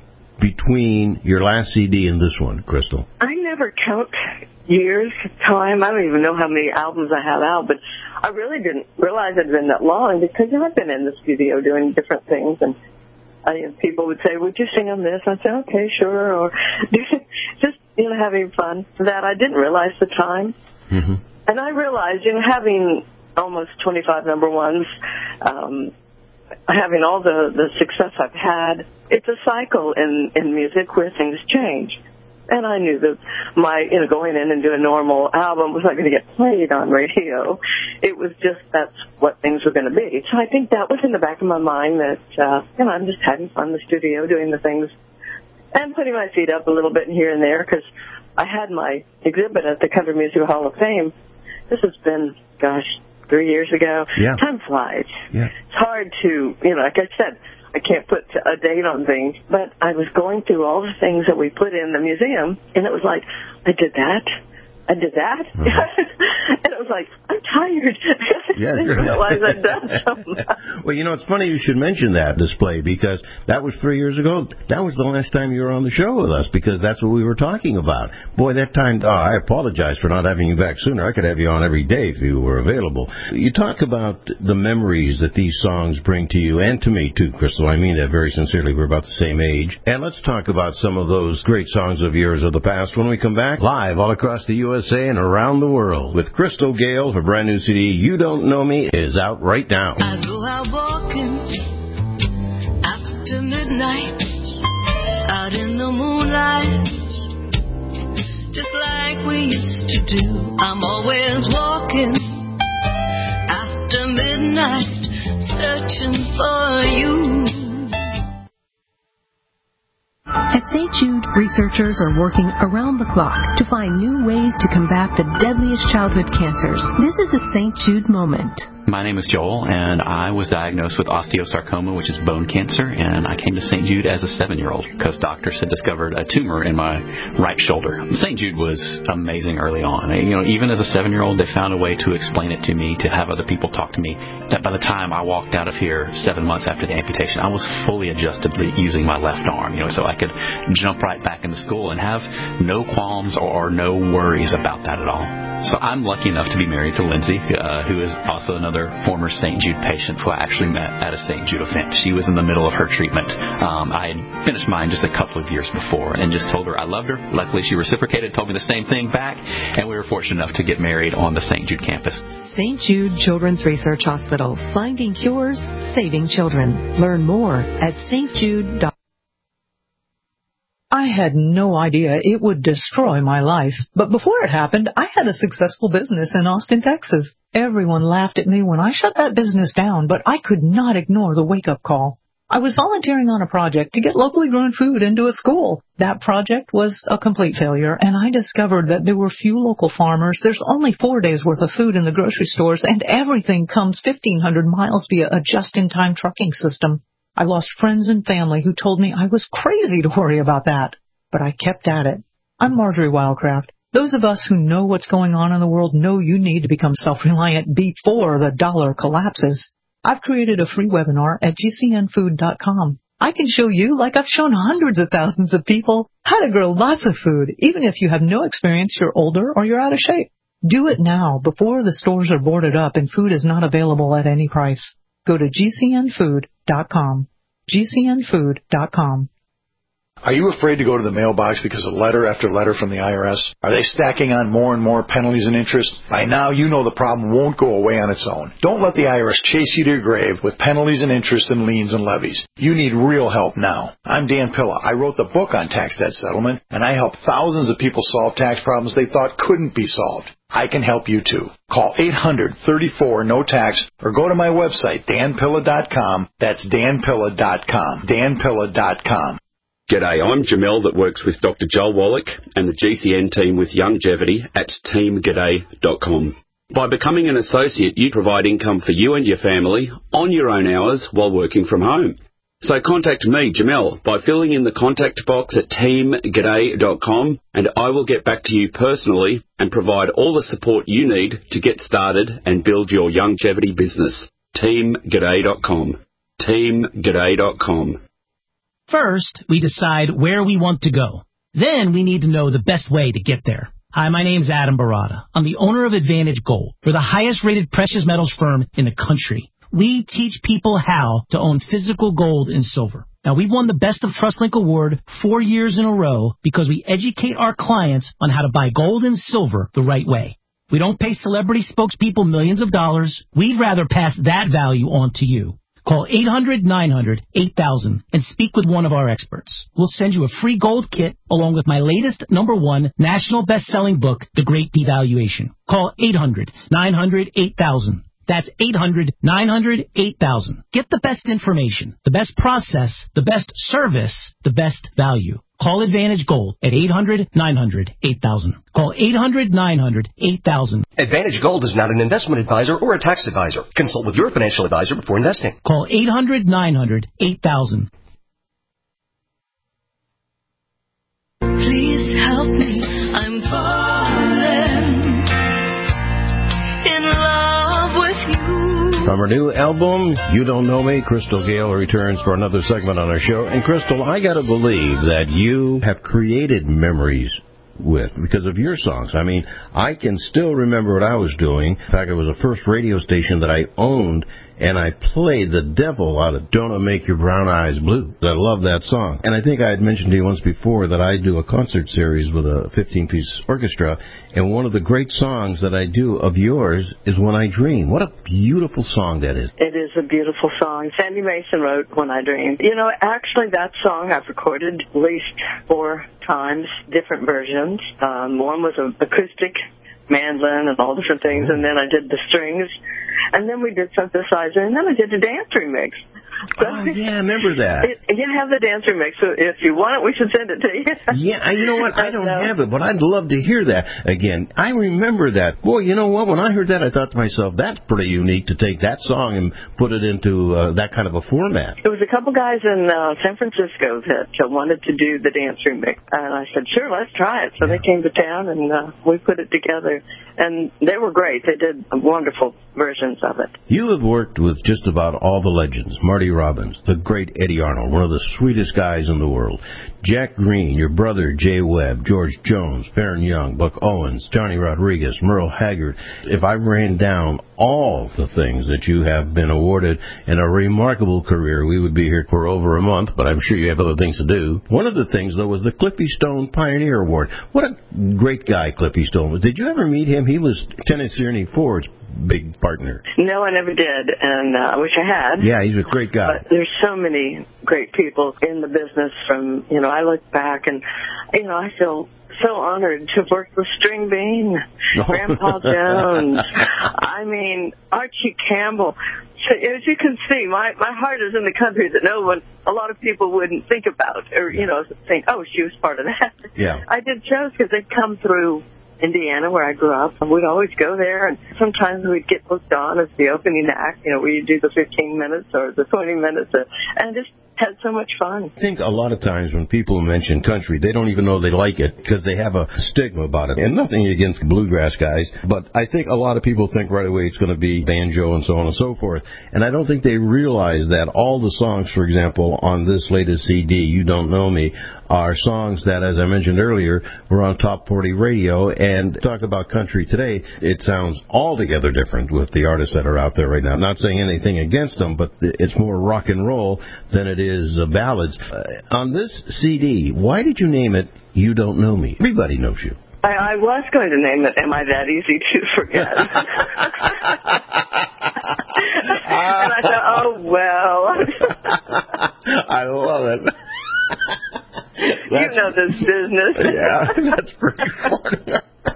between your last C D and this one, Crystal? I never count years, time. I don't even know how many albums I have out, but I really didn't realize it had been that long because you know, I've been in the studio doing different things, and I, people would say, would you sing on this? I'd say, okay, sure, or just, you know, having fun. That I didn't realize the time. Mm-hmm. And I realized, you know, having almost twenty-five number ones, um, having all the, the success I've had, it's a cycle in, in music where things change. And I knew that my, you know, going in and doing a normal album was not going to get played on radio. It was just that's what things were going to be. So I think that was in the back of my mind that, uh, you know, I'm just having fun in the studio doing the things and putting my feet up a little bit here and there because I had my exhibit at the Country Music Hall of Fame. This has been, gosh, three years ago. Yeah. Time flies. Yeah. It's hard to, you know, like I said, I can't put a date on things, but I was going through all the things that we put in the museum, and it was like, I did that. I did that. Mm-hmm. And it was like, I'm tired. Yeah, I didn't realize I'd done something. Well, you know, it's funny you should mention that display because that was three years ago. That was the last time you were on the show with us because that's what we were talking about. Boy, that time, oh, I apologize for not having you back sooner. I could have you on every day if you were available. You talk about the memories that these songs bring to you and to me, too, Crystal. I mean that very sincerely. We're about the same age. And let's talk about some of those great songs of yours of the past when we come back live all across the U S A and around the world with Crystal Gayle. Her brand new C D, You Don't Know Me, is out right now. I go out walking after midnight, out in the moonlight, just like we used to do. I'm always walking after midnight, searching for you. At Saint Jude, researchers are working around the clock to find new ways to combat the deadliest childhood cancers. This is a Saint Jude moment. My name is Joel, and I was diagnosed with osteosarcoma, which is bone cancer, and I came to Saint Jude as a seven-year-old because doctors had discovered a tumor in my right shoulder. Saint Jude was amazing early on. You know, even as a seven-year-old, they found a way to explain it to me, to have other people talk to me. That by the time I walked out of here seven months after the amputation, I was fully adjusted to using my left arm, you know, so I could jump right back into school and have no qualms or no worries about that at all. So I'm lucky enough to be married to Lindsay, uh, who is also another former Saint Jude patient who I actually met at a Saint Jude event. She was in the middle of her treatment. Um, I had finished mine just a couple of years before and just told her I loved her. Luckily, she reciprocated, told me the same thing back, and we were fortunate enough to get married on the Saint Jude campus. Saint Jude Children's Research Hospital. Finding cures, saving children. Learn more at s t jude dot com. I had no idea it would destroy my life. But before it happened, I had a successful business in Austin, Texas. Everyone laughed at me when I shut that business down, but I could not ignore the wake-up call. I was volunteering on a project to get locally grown food into a school. That project was a complete failure, and I discovered that there were few local farmers. There's only four days' worth of food in the grocery stores, and everything comes fifteen hundred miles via a just-in-time trucking system. I lost friends and family who told me I was crazy to worry about that. But I kept at it. I'm Marjorie Wildcraft. Those of us who know what's going on in the world know you need to become self-reliant before the dollar collapses. I've created a free webinar at g c n food dot com. I can show you, like I've shown hundreds of thousands of people, how to grow lots of food, even if you have no experience, you're older, or you're out of shape. Do it now, before the stores are boarded up and food is not available at any price. Go to g c n food dot com. g c n food dot com. Are you afraid to go to the mailbox because of letter after letter from the I R S? Are they stacking on more and more penalties and interest? By now, you know the problem won't go away on its own. Don't let the I R S chase you to your grave with penalties and interest and liens and levies. You need real help now. I'm Dan Pilla. I wrote the book on tax debt settlement, and I help thousands of people solve tax problems they thought couldn't be solved. I can help you too. Call eight hundred, thirty-four, no tax or go to my website, dan pilla dot com. That's dan pilla dot com. dan pilla dot com. G'day, I'm Jamel that works with Doctor Joel Wallach and the G C N team with Youngevity at team g'day dot com. By becoming an associate, you provide income for you and your family on your own hours while working from home. So contact me, Jamel, by filling in the contact box at team g'day dot com, and I will get back to you personally and provide all the support you need to get started and build your Youngevity business. team g'day dot com. team g'day dot com. First, we decide where we want to go. Then we need to know the best way to get there. Hi, my name's Adam Barada. I'm the owner of Advantage Gold. We're the highest-rated precious metals firm in the country. We teach people how to own physical gold and silver. Now, we've won the Best of TrustLink Award four years in a row because we educate our clients on how to buy gold and silver the right way. We don't pay celebrity spokespeople millions of dollars. We'd rather pass that value on to you. Call eight hundred, nine hundred, eight thousand and speak with one of our experts. We'll send you a free gold kit along with my latest number one national best-selling book, The Great Devaluation. Call eight hundred, nine hundred, eight thousand. That's eight hundred, nine hundred, eight thousand. Get the best information, the best process, the best service, the best value. Call Advantage Gold at eight hundred, nine hundred, eight thousand. Call eight hundred, nine hundred, eight thousand. Advantage Gold is not an investment advisor or a tax advisor. Consult with your financial advisor before investing. Call eight hundred, nine hundred, eight thousand. Please help me, I'm falling in love with you. From her new album, You Don't Know Me, Crystal Gale returns for another segment on our show. And Crystal, I got to believe that you have created memories with because of your songs. I mean, I can still remember what I was doing. In fact, it was the first radio station that I owned, and I played the devil out of Don't It Make Your Brown Eyes Blue. I love that song. And I think I had mentioned to you once before that I do a concert series with a fifteen-piece orchestra, and one of the great songs that I do of yours is When I Dream. What a beautiful song that is. It is a beautiful song. Sandy Mason wrote When I Dream. You know, actually that song I've recorded at least four times, different versions. Um, one was an acoustic mandolin and all different things, and then I did the strings. And then we did synthesizer, and then I did a dance remix. So, oh, yeah, I remember that. It, you have the dance remix, so if you want it, we should send it to you. Yeah, you know what? I don't have it, but I'd love to hear that again. I remember that. Boy, you know what? When I heard that, I thought to myself, that's pretty unique to take that song and put it into uh, that kind of a format. There was a couple guys in uh, San Francisco that uh, wanted to do the dance remix, and I said, sure, let's try it. So yeah. They came to town, and uh, we put it together, and they were great. They did wonderful versions of it. You have worked with just about all the legends. Marty Robbins, the great Eddie Arnold, one of the sweetest guys in the world. Jack Green, your brother Jay Webb, George Jones, Baron Young, Buck Owens, Johnny Rodriguez, Merle Haggard. If I ran down all the things that you have been awarded in a remarkable career, we would be here for over a month, but I'm sure you have other things to do. One of the things, though, was the Cliffy Stone Pioneer Award. What a great guy Cliffy Stone was. Did you ever meet him? He was Tennessee Ernie Ford's big partner. No, I never did, and uh, I wish I had. Yeah, he's a great guy. But there's so many great people in the business from, you know, I look back and, you know, I feel so honored to have worked with String Bean, oh. Grandpa Jones. I mean, Archie Campbell. So, as you can see, my, my heart is in the country that no one, a lot of people wouldn't think about or, you know, think, oh, she was part of that. Yeah. I did shows because they'd come through Indiana, where I grew up, and we'd always go there, and sometimes we'd get booked on as the opening act, you know, where you do the fifteen minutes or the twenty minutes, and just had so much fun. I think a lot of times when people mention country, they don't even know they like it because they have a stigma about it. And nothing against bluegrass guys, but I think a lot of people think right away it's going to be banjo and so on and so forth. And I don't think they realize that all the songs, for example, on this latest C D, You Don't Know Me, are songs that, as I mentioned earlier, were on Top forty radio. And talk about country today, it sounds altogether different with the artists that are out there right now. Not saying anything against them, but it's more rock and roll than it is uh, ballads. Uh, on this C D, why did you name it You Don't Know Me? Everybody knows you. I, I was going to name it Am I That Easy to Forget? And I thought, oh, well. I love it. You know this business. Yeah, that's pretty funny.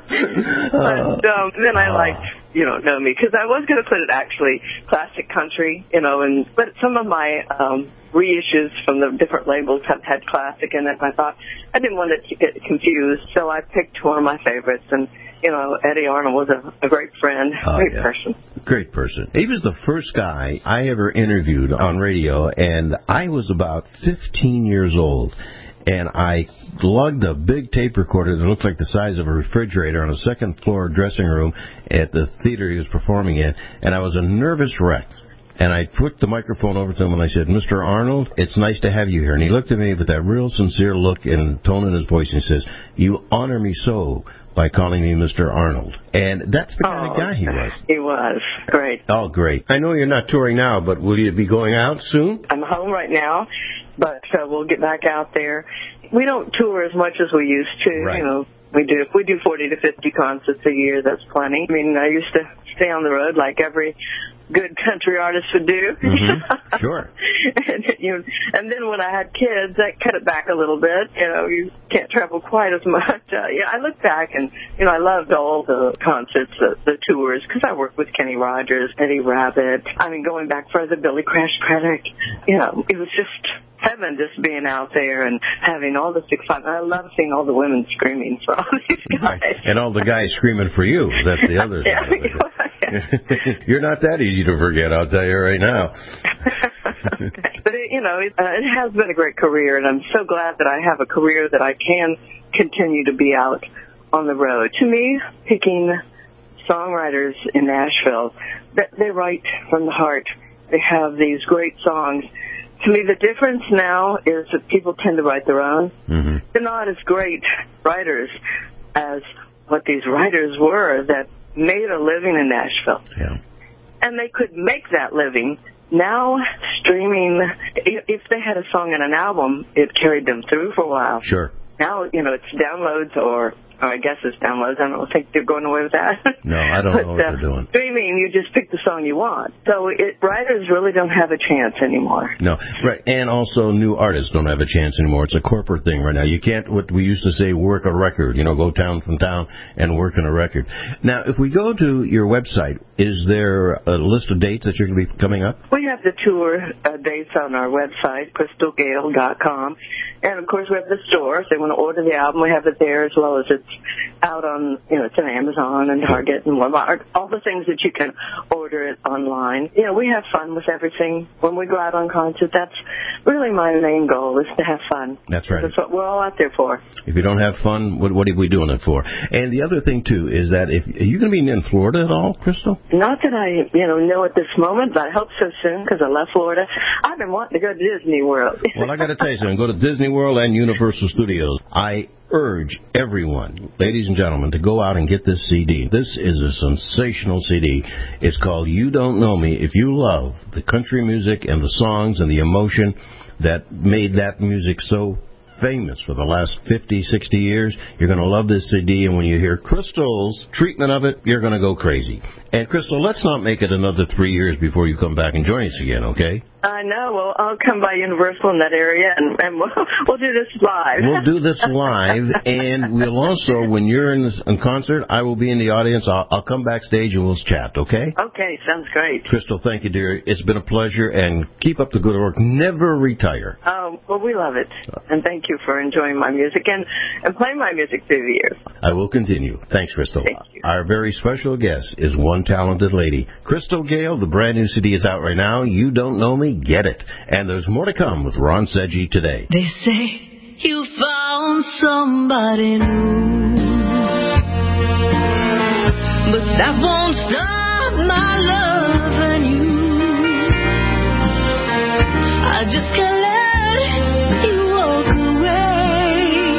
But um, then I liked You Don't Know Me, because I was going to put it actually classic country, you know, and but some of my um, reissues from the different labels have had classic in it, and I thought I didn't want it to get confused, so I picked one of my favorites, and, you know, Eddie Arnold was a, a great friend, oh, great yeah. person. Great person. He was the first guy I ever interviewed on radio, and I was about fifteen years old. And I lugged a big tape recorder that looked like the size of a refrigerator on a second floor dressing room at the theater he was performing in. And I was a nervous wreck. And I put the microphone over to him and I said, Mister Arnold, it's nice to have you here. And he looked at me with that real sincere look and tone in his voice and he says, you honor me so by calling me Mister Arnold. And that's the kind oh, of guy he was. He was. Great. Oh, great. I know you're not touring now, but will you be going out soon? I'm home right now, but uh, we'll get back out there. We don't tour as much as we used to. Right. You know, we do. If we do forty to fifty concerts a year, that's plenty. I mean, I used to stay on the road like every good country artist would do. Mm-hmm. Sure. and, you know, and then when I had kids, that cut it back a little bit. You know, you can't travel quite as much. Uh, yeah, I look back and, you know, I loved all the concerts, the, the tours, because I worked with Kenny Rogers, Eddie Rabbitt. I mean, going back further, Billy Crash Craddock. You know, it was just heaven just being out there and having all this excitement. I love seeing all the women screaming for all these guys. Right. And all the guys screaming for you. That's the other yeah, side of it. You're not that easy to forget, I'll tell you right now. But, it, you know, it, uh, it has been a great career, and I'm so glad that I have a career that I can continue to be out on the road. To me, picking songwriters in Nashville, they write from the heart. They have these great songs. To me, the difference now is that people tend to write their own. Mm-hmm. They're not as great writers as what these writers were that made a living in Nashville. Yeah. And they could make that living. Now, streaming, if they had a song and an album, it carried them through for a while. Sure. Now, you know, it's downloads or or I guess it's downloads. I don't think they're going away with that. No, I don't but, know what uh, they're doing. Streaming, you just pick the song you want. So it, writers really don't have a chance anymore. No, right. And also new artists don't have a chance anymore. It's a corporate thing right now. You can't, what we used to say, work a record, you know, go town from town and work on a record. Now, if we go to your website, is there a list of dates that you're going to be coming up? We have the tour uh, dates on our website, crystal gale dot com. And, of course, we have the store. If they want to order the album, we have it there, as well as it's out on, you know, it's on Amazon and Target and Walmart, all the things that you can order it online. You know, we have fun with everything. When we go out on concert, that's really my main goal, is to have fun. That's right. That's what we're all out there for. If you don't have fun, what, what are we doing it for? And the other thing, too, is that if are you going to be in Florida at all, Crystal? Not that I, you know, know at this moment, but I hope so soon, because I left Florida. I've been wanting to go to Disney World. Well, I got to tell you something. Go to Disney World and Universal Studios. I urge everyone, ladies and gentlemen, to go out and get this C D. This is a sensational C D. It's called You Don't Know Me. If you love the country music and the songs and the emotion that made that music so famous for the last fifty, sixty years, you're going to love this C D, and when you hear Crystal's treatment of it, you're going to go crazy. And, Crystal, let's not make it another three years before you come back and join us again, okay? I know. Well, I'll come by Universal in that area, and, and we'll, we'll do this live. We'll do this live, and we'll also, when you're in, this, in concert, I will be in the audience. I'll, I'll come backstage, and we'll chat, okay? Okay, sounds great. Crystal, thank you, dear. It's been a pleasure, and keep up the good work. Never retire. Oh, well, we love it, and thank you for enjoying my music and, and playing my music through the years. I will continue. Thanks, Crystal. Thank you. Our very special guest is one talented lady. Crystal Gale, the brand new C D is out right now. You Don't Know Me, get it. And there's more to come with Ron Sedgy today. They say you found somebody new, but that won't stop my loving you. I just can't let you walk away.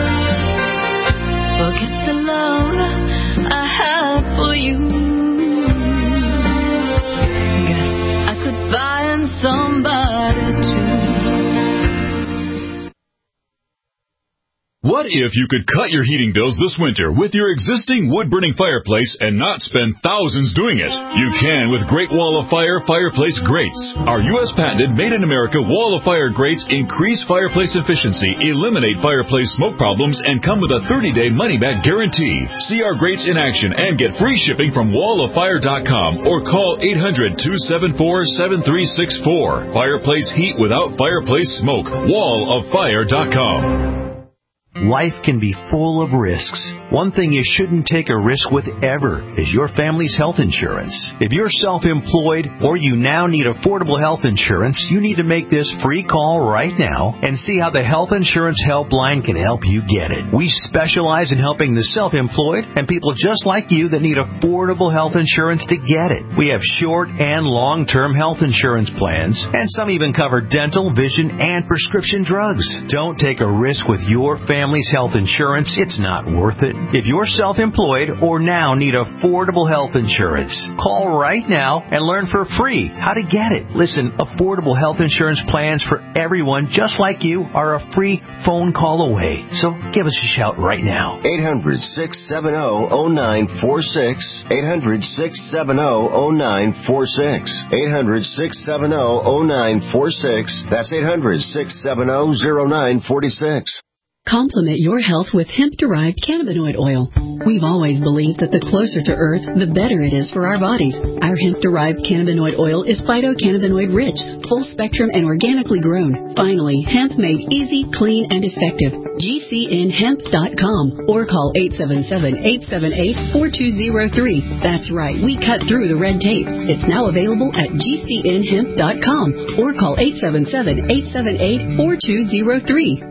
Forget the love I have for you. Guess I could find somebody too. What if you could cut your heating bills this winter with your existing wood-burning fireplace and not spend thousands doing it? You can with Great Wall of Fire Fireplace Grates. Our U S patented made-in-America Wall of Fire grates increase fireplace efficiency, eliminate fireplace smoke problems, and come with a thirty-day money-back guarantee. See our grates in action and get free shipping from wall of fire dot com or call eight hundred, two seven four, seven three six four. Fireplace heat without fireplace smoke. wall of fire dot com. Life can be full of risks. One thing you shouldn't take a risk with ever is your family's health insurance. If you're self-employed or you now need affordable health insurance, you need to make this free call right now and see how the Health Insurance Helpline can help you get it. We specialize in helping the self-employed and people just like you that need affordable health insurance to get it. We have short and long-term health insurance plans, and some even cover dental, vision, and prescription drugs. Don't take a risk with your family. Family's health insurance, it's not worth it. If you're self-employed or now need affordable health insurance, call right now and learn for free how to get it. Listen, affordable health insurance plans for everyone just like you are a free phone call away. So give us a shout right now. eight hundred, six seven zero, zero nine four six. eight hundred, six seven zero, zero nine four six. eight hundred, six seven zero, zero nine four six. That's eight hundred, six seven zero, zero nine four six. Complement your health with hemp-derived cannabinoid oil. We've always believed that the closer to Earth, the better it is for our bodies. Our hemp-derived cannabinoid oil is phytocannabinoid-rich, full-spectrum, and organically grown. Finally, hemp made easy, clean, and effective. G C N hemp dot com or call eight seven seven, eight seven eight, four two zero three. That's right, we cut through the red tape. It's now available at G C N hemp dot com or call eight seven seven, eight seven eight, four two zero three.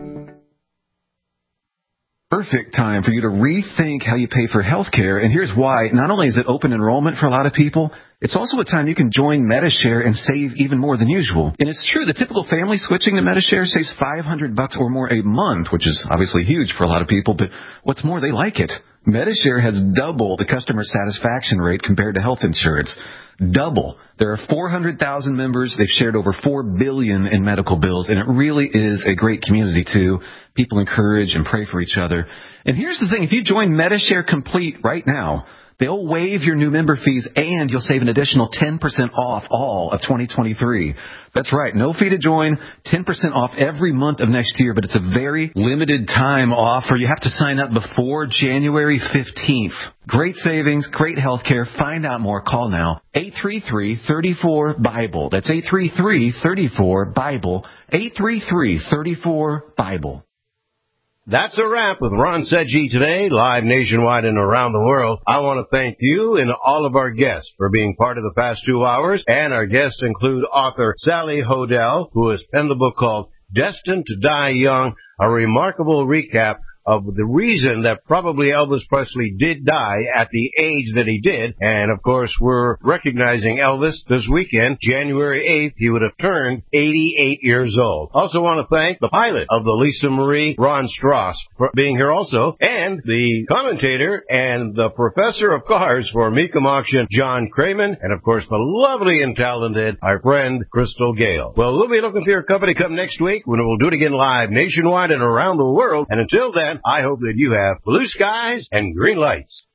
Perfect time for you to rethink how you pay for health care. And here's why. Not only is it open enrollment for a lot of people, it's also a time you can join Medi-Share and save even more than usual. And it's true, the typical family switching to Medi-Share saves five hundred bucks or more a month, which is obviously huge for a lot of people, but what's more, they like it. Medi-Share has double the customer satisfaction rate compared to health insurance. double. There are four hundred thousand members. They've shared over four billion dollars in medical bills, and it really is a great community, too. People encourage and pray for each other. And here's the thing. If you join Medi-Share Complete right now, they'll waive your new member fees, and you'll save an additional ten percent off all of twenty twenty-three. That's right. No fee to join, ten percent off every month of next year, but it's a very limited time offer. You have to sign up before January fifteenth. Great savings, great health care. Find out more. Call now. eight three three, three four, BIBLE. That's eight three three, three four, BIBLE. eight three three, three four, BIBLE. That's a wrap with Ron Sedgey today, live nationwide and around the world. I want to thank you and all of our guests for being part of the past two hours. And our guests include author Sally Hodel, who has penned the book called Destined to Die Young, a remarkable recap of the reason that probably Elvis Presley did die at the age that he did. And, of course, we're recognizing Elvis this weekend. January eighth, he would have turned eighty-eight years old. Also want to thank the pilot of the Lisa Marie, Ron Strauss, for being here also, and the commentator and the professor of cars for Mecum Auction, John Craman, and, of course, the lovely and talented, our friend, Crystal Gale. Well, we'll be looking for your company come next week when we'll do it again live nationwide and around the world. And until then, I hope that you have blue skies and green lights.